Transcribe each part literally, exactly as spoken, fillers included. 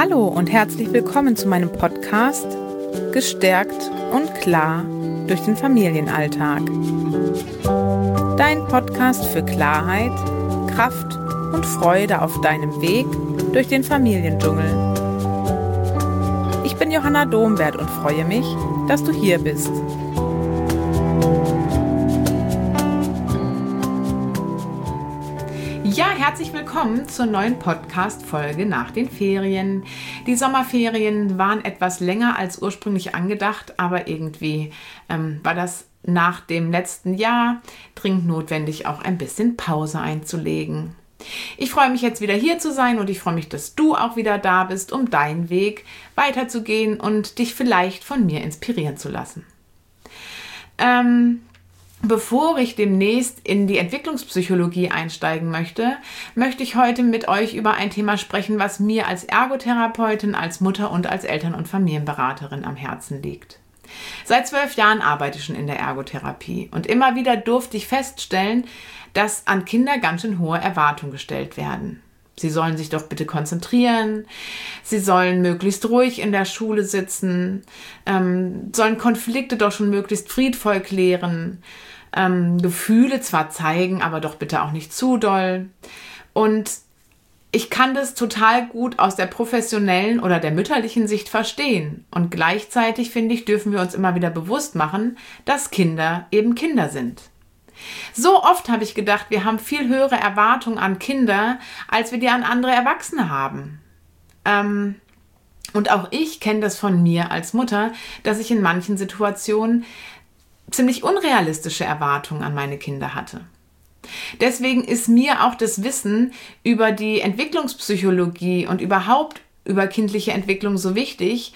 Hallo und herzlich willkommen zu meinem Podcast Gestärkt und klar durch den Familienalltag. Dein Podcast für Klarheit, Kraft und Freude auf deinem Weg durch den Familiendschungel. Ich bin Johanna Domwert und freue mich, dass du hier bist. Ja, herzlich willkommen zur neuen Podcast-Folge nach den Ferien. Die Sommerferien waren etwas länger als ursprünglich angedacht, aber irgendwie ähm, war das nach dem letzten Jahr dringend notwendig, auch ein bisschen Pause einzulegen. Ich freue mich jetzt wieder hier zu sein und ich freue mich, dass du auch wieder da bist, um deinen Weg weiterzugehen und dich vielleicht von mir inspirieren zu lassen. Ähm... Bevor ich demnächst in die Entwicklungspsychologie einsteigen möchte, möchte ich heute mit euch über ein Thema sprechen, was mir als Ergotherapeutin, als Mutter und als Eltern- und Familienberaterin am Herzen liegt. Seit zwölf Jahren arbeite ich schon in der Ergotherapie und immer wieder durfte ich feststellen, dass an Kinder ganz schön hohe Erwartungen gestellt werden. Sie sollen sich doch bitte konzentrieren, sie sollen möglichst ruhig in der Schule sitzen, ähm, sollen Konflikte doch schon möglichst friedvoll klären, ähm, Gefühle zwar zeigen, aber doch bitte auch nicht zu doll. Und ich kann das total gut aus der professionellen oder der mütterlichen Sicht verstehen. Und gleichzeitig, finde ich, dürfen wir uns immer wieder bewusst machen, dass Kinder eben Kinder sind. So oft habe ich gedacht, wir haben viel höhere Erwartungen an Kinder, als wir die an andere Erwachsene haben. Ähm, und auch ich kenne das von mir als Mutter, dass ich in manchen Situationen ziemlich unrealistische Erwartungen an meine Kinder hatte. Deswegen ist mir auch das Wissen über die Entwicklungspsychologie und überhaupt über kindliche Entwicklung so wichtig,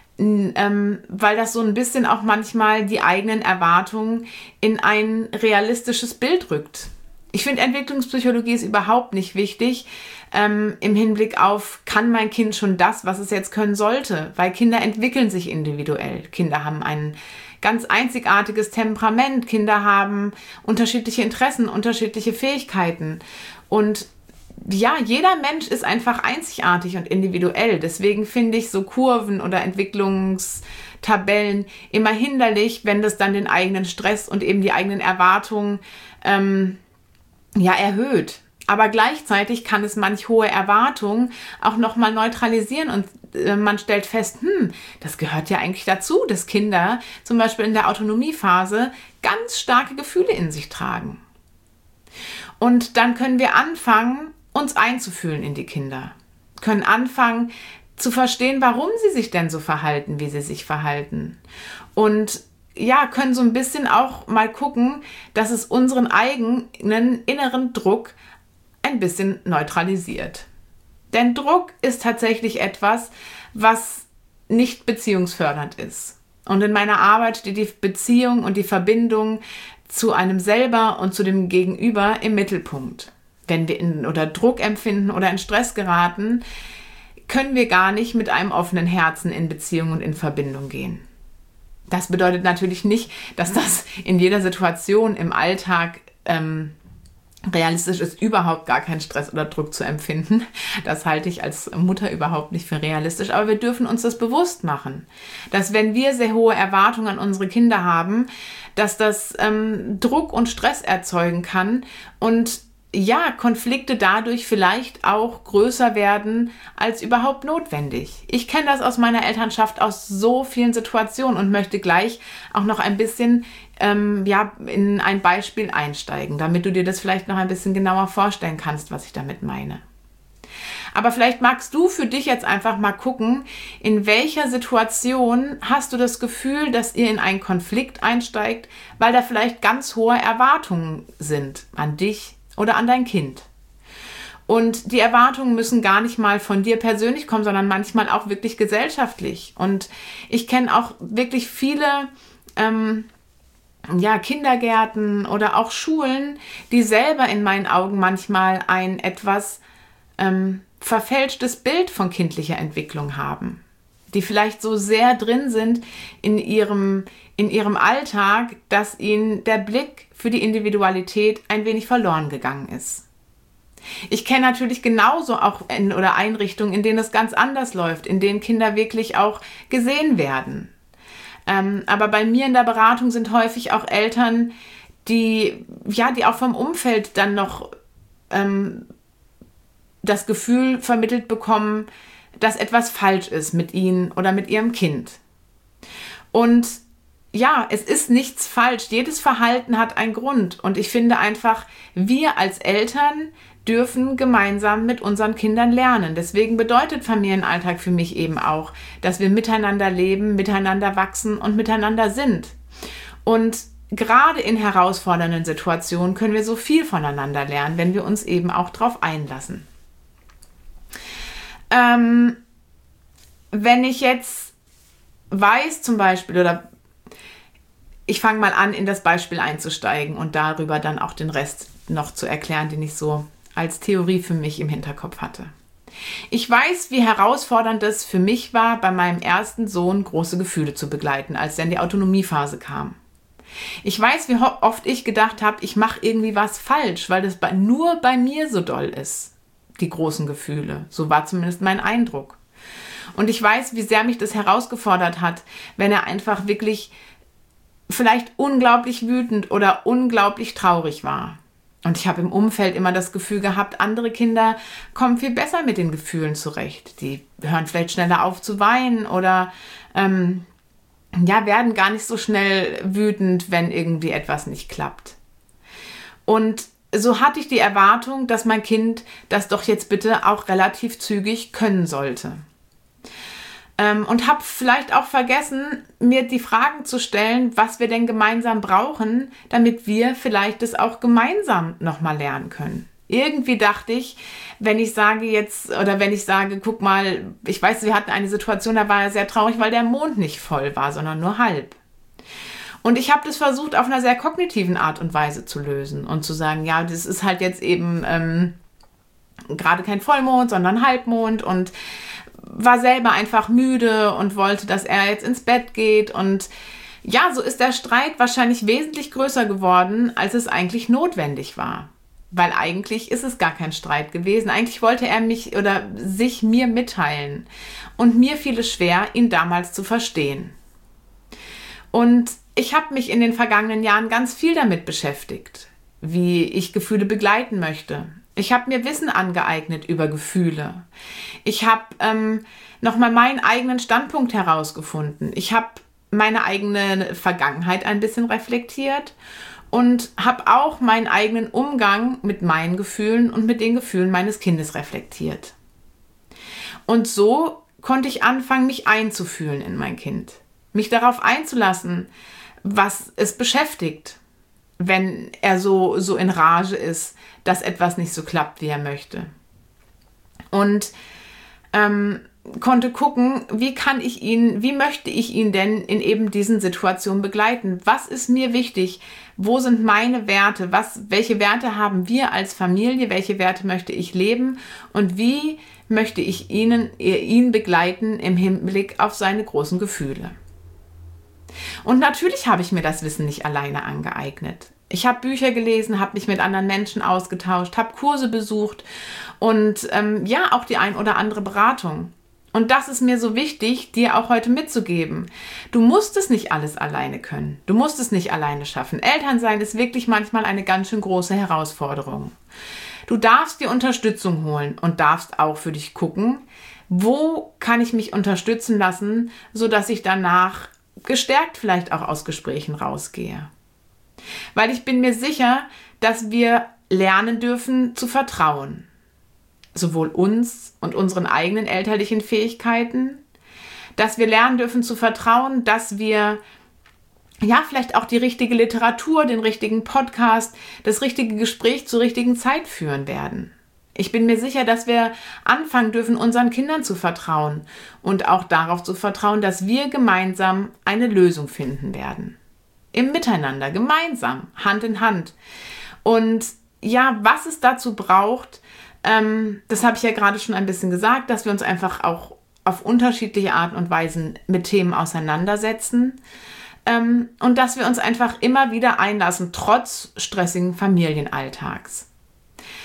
Ähm, weil das so ein bisschen auch manchmal die eigenen Erwartungen in ein realistisches Bild rückt. Ich finde, Entwicklungspsychologie ist überhaupt nicht wichtig ähm, im Hinblick auf, kann mein Kind schon das, was es jetzt können sollte? Weil Kinder entwickeln sich individuell. Kinder haben ein ganz einzigartiges Temperament. Kinder haben unterschiedliche Interessen, unterschiedliche Fähigkeiten. Und ja, jeder Mensch ist einfach einzigartig und individuell. Deswegen finde ich so Kurven oder Entwicklungstabellen immer hinderlich, wenn das dann den eigenen Stress und eben die eigenen Erwartungen ähm, ja, erhöht. Aber gleichzeitig kann es manch hohe Erwartungen auch nochmal neutralisieren und äh, man stellt fest, hm, das gehört ja eigentlich dazu, dass Kinder zum Beispiel in der Autonomiephase ganz starke Gefühle in sich tragen. Und dann können wir anfangen, uns einzufühlen in die Kinder, können anfangen zu verstehen, warum sie sich denn so verhalten, wie sie sich verhalten. Und ja, können so ein bisschen auch mal gucken, dass es unseren eigenen inneren Druck ein bisschen neutralisiert. Denn Druck ist tatsächlich etwas, was nicht beziehungsfördernd ist. Und in meiner Arbeit steht die Beziehung und die Verbindung zu einem selber und zu dem Gegenüber im Mittelpunkt. Wenn wir in oder Druck empfinden oder in Stress geraten, können wir gar nicht mit einem offenen Herzen in Beziehung und in Verbindung gehen. Das bedeutet natürlich nicht, dass das in jeder Situation im Alltag ähm, realistisch ist, überhaupt gar keinen Stress oder Druck zu empfinden. Das halte ich als Mutter überhaupt nicht für realistisch. Aber wir dürfen uns das bewusst machen, dass wenn wir sehr hohe Erwartungen an unsere Kinder haben, dass das ähm, Druck und Stress erzeugen kann und ja, Konflikte dadurch vielleicht auch größer werden als überhaupt notwendig. Ich kenne das aus meiner Elternschaft aus so vielen Situationen und möchte gleich auch noch ein bisschen ähm, ja, in ein Beispiel einsteigen, damit du dir das vielleicht noch ein bisschen genauer vorstellen kannst, was ich damit meine. Aber vielleicht magst du für dich jetzt einfach mal gucken, in welcher Situation hast du das Gefühl, dass ihr in einen Konflikt einsteigt, weil da vielleicht ganz hohe Erwartungen sind an dich oder an dein Kind. Und die Erwartungen müssen gar nicht mal von dir persönlich kommen, sondern manchmal auch wirklich gesellschaftlich. Und ich kenne auch wirklich viele ähm, ja, Kindergärten oder auch Schulen, die selber in meinen Augen manchmal ein etwas ähm, verfälschtes Bild von kindlicher Entwicklung haben. Die vielleicht so sehr drin sind in ihrem, in ihrem Alltag, dass ihnen der Blick für die Individualität ein wenig verloren gegangen ist. Ich kenne natürlich genauso auch in, oder Einrichtungen, in denen es ganz anders läuft, in denen Kinder wirklich auch gesehen werden. Ähm, aber bei mir in der Beratung sind häufig auch Eltern, die, ja, die auch vom Umfeld dann noch ähm, das Gefühl vermittelt bekommen, dass etwas falsch ist mit ihnen oder mit ihrem Kind. Und ja, es ist nichts falsch. Jedes Verhalten hat einen Grund. Und ich finde einfach, wir als Eltern dürfen gemeinsam mit unseren Kindern lernen. Deswegen bedeutet Familienalltag für mich eben auch, dass wir miteinander leben, miteinander wachsen und miteinander sind. Und gerade in herausfordernden Situationen können wir so viel voneinander lernen, wenn wir uns eben auch darauf einlassen. Ähm, wenn ich jetzt weiß zum Beispiel, oder ich fange mal an, in das Beispiel einzusteigen und darüber dann auch den Rest noch zu erklären, den ich so als Theorie für mich im Hinterkopf hatte. Ich weiß, wie herausfordernd es für mich war, bei meinem ersten Sohn große Gefühle zu begleiten, als dann die Autonomiephase kam. Ich weiß, wie oft ich gedacht habe, ich mache irgendwie was falsch, weil das bei, nur bei mir so doll ist, die großen Gefühle. So war zumindest mein Eindruck. Und ich weiß, wie sehr mich das herausgefordert hat, wenn er einfach wirklich vielleicht unglaublich wütend oder unglaublich traurig war. Und ich habe im Umfeld immer das Gefühl gehabt, andere Kinder kommen viel besser mit den Gefühlen zurecht. Die hören vielleicht schneller auf zu weinen oder ähm, ja, werden gar nicht so schnell wütend, wenn irgendwie etwas nicht klappt. Und so hatte ich die Erwartung, dass mein Kind das doch jetzt bitte auch relativ zügig können sollte. Ähm, und habe vielleicht auch vergessen, mir die Fragen zu stellen, was wir denn gemeinsam brauchen, damit wir vielleicht das auch gemeinsam nochmal lernen können. Irgendwie dachte ich, wenn ich sage jetzt, oder wenn ich sage, guck mal, ich weiß, wir hatten eine Situation, da war er sehr traurig, weil der Mond nicht voll war, sondern nur halb. Und ich habe das versucht, auf einer sehr kognitiven Art und Weise zu lösen und zu sagen, ja, das ist halt jetzt eben ähm, gerade kein Vollmond, sondern Halbmond, und war selber einfach müde und wollte, dass er jetzt ins Bett geht. Und ja, so ist der Streit wahrscheinlich wesentlich größer geworden, als es eigentlich notwendig war. Weil eigentlich ist es gar kein Streit gewesen. Eigentlich wollte er mich oder sich mir mitteilen. Und mir fiel es schwer, ihn damals zu verstehen. Und ich habe mich in den vergangenen Jahren ganz viel damit beschäftigt, wie ich Gefühle begleiten möchte. Ich habe mir Wissen angeeignet über Gefühle. Ich habe ähm, nochmal meinen eigenen Standpunkt herausgefunden. Ich habe meine eigene Vergangenheit ein bisschen reflektiert und habe auch meinen eigenen Umgang mit meinen Gefühlen und mit den Gefühlen meines Kindes reflektiert. Und so konnte ich anfangen, mich einzufühlen in mein Kind. Mich darauf einzulassen, was es beschäftigt, wenn er so, so in Rage ist, dass etwas nicht so klappt, wie er möchte. Und ähm, konnte gucken, wie kann ich ihn, wie möchte ich ihn denn in eben diesen Situationen begleiten? Was ist mir wichtig? Wo sind meine Werte? Was, welche Werte haben wir als Familie? Welche Werte möchte ich leben? Und wie möchte ich ihnen, ihn begleiten im Hinblick auf seine großen Gefühle? Und natürlich habe ich mir das Wissen nicht alleine angeeignet. Ich habe Bücher gelesen, habe mich mit anderen Menschen ausgetauscht, habe Kurse besucht und ähm, ja, auch die ein oder andere Beratung. Und das ist mir so wichtig, dir auch heute mitzugeben. Du musst es nicht alles alleine können. Du musst es nicht alleine schaffen. Elternsein ist wirklich manchmal eine ganz schön große Herausforderung. Du darfst dir Unterstützung holen und darfst auch für dich gucken, wo kann ich mich unterstützen lassen, sodass ich danach gestärkt vielleicht auch aus Gesprächen rausgehe. Weil ich bin mir sicher, dass wir lernen dürfen zu vertrauen. Sowohl uns und unseren eigenen elterlichen Fähigkeiten, dass wir lernen dürfen zu vertrauen, dass wir ja vielleicht auch die richtige Literatur, den richtigen Podcast, das richtige Gespräch zur richtigen Zeit führen werden. Ich bin mir sicher, dass wir anfangen dürfen, unseren Kindern zu vertrauen und auch darauf zu vertrauen, dass wir gemeinsam eine Lösung finden werden. Im Miteinander, gemeinsam, Hand in Hand. Und ja, was es dazu braucht, ähm, das habe ich ja gerade schon ein bisschen gesagt, dass wir uns einfach auch auf unterschiedliche Arten und Weisen mit Themen auseinandersetzen ähm, und dass wir uns einfach immer wieder einlassen, trotz stressigen Familienalltags.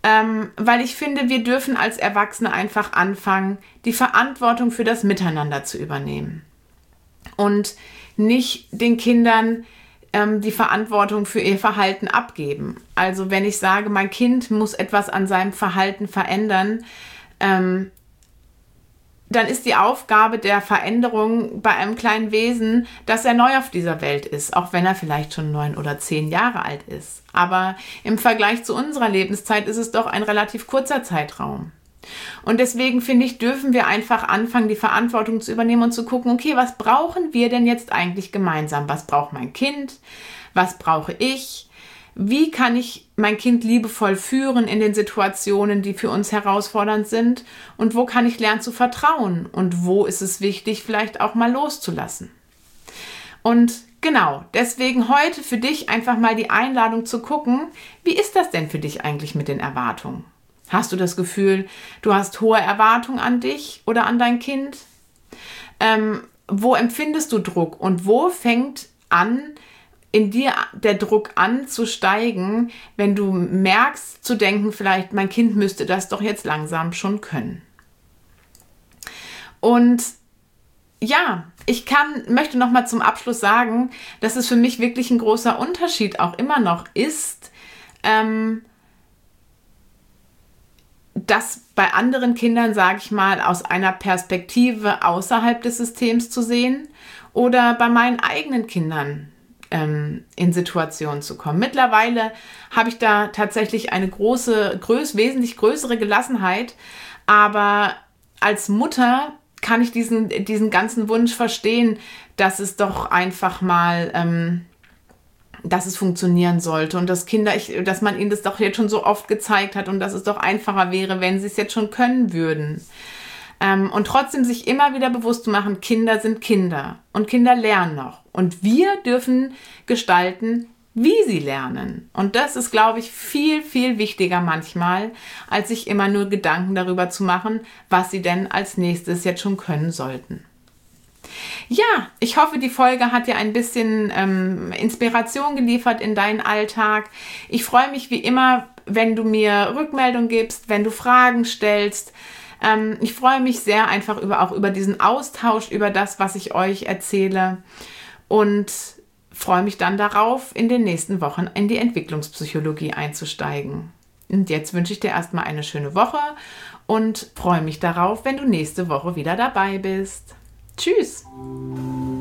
ähm, weil ich finde, wir dürfen als Erwachsene einfach anfangen, die Verantwortung für das Miteinander zu übernehmen und nicht den Kindern ähm, die Verantwortung für ihr Verhalten abgeben. Also wenn ich sage, mein Kind muss etwas an seinem Verhalten verändern, ähm, dann ist die Aufgabe der Veränderung bei einem kleinen Wesen, dass er neu auf dieser Welt ist, auch wenn er vielleicht schon neun oder zehn Jahre alt ist. Aber im Vergleich zu unserer Lebenszeit ist es doch ein relativ kurzer Zeitraum. Und deswegen finde ich, dürfen wir einfach anfangen, die Verantwortung zu übernehmen und zu gucken, okay, was brauchen wir denn jetzt eigentlich gemeinsam? Was braucht mein Kind? Was brauche ich? Wie kann ich mein Kind liebevoll führen in den Situationen, die für uns herausfordernd sind? Und wo kann ich lernen zu vertrauen? Und wo ist es wichtig, vielleicht auch mal loszulassen? Und genau, deswegen heute für dich einfach mal die Einladung zu gucken, wie ist das denn für dich eigentlich mit den Erwartungen? Hast du das Gefühl, du hast hohe Erwartungen an dich oder an dein Kind? Ähm, wo empfindest du Druck und wo fängt an, in dir der Druck an zu steigen, wenn du merkst, zu denken, vielleicht mein Kind müsste das doch jetzt langsam schon können. Und ja, ich kann, möchte noch mal zum Abschluss sagen, dass es für mich wirklich ein großer Unterschied auch immer noch ist, ähm, das bei anderen Kindern, sage ich mal, aus einer Perspektive außerhalb des Systems zu sehen oder bei meinen eigenen Kindern in Situationen zu kommen. Mittlerweile habe ich da tatsächlich eine große, größ, wesentlich größere Gelassenheit, aber als Mutter kann ich diesen, diesen ganzen Wunsch verstehen, dass es doch einfach mal, ähm, dass es funktionieren sollte und dass Kinder, ich, dass man ihnen das doch jetzt schon so oft gezeigt hat und dass es doch einfacher wäre, wenn sie es jetzt schon können würden. Ähm, und trotzdem sich immer wieder bewusst zu machen, Kinder sind Kinder und Kinder lernen noch. Und wir dürfen gestalten, wie sie lernen. Und das ist, glaube ich, viel, viel wichtiger manchmal, als sich immer nur Gedanken darüber zu machen, was sie denn als nächstes jetzt schon können sollten. Ja, ich hoffe, die Folge hat dir ein bisschen ähm, Inspiration geliefert in deinen Alltag. Ich freue mich wie immer, wenn du mir Rückmeldung gibst, wenn du Fragen stellst. Ähm, ich freue mich sehr einfach über, auch über diesen Austausch, über das, was ich euch erzähle und freue mich dann darauf, in den nächsten Wochen in die Entwicklungspsychologie einzusteigen. Und jetzt wünsche ich dir erstmal eine schöne Woche und freue mich darauf, wenn du nächste Woche wieder dabei bist. Tschüss!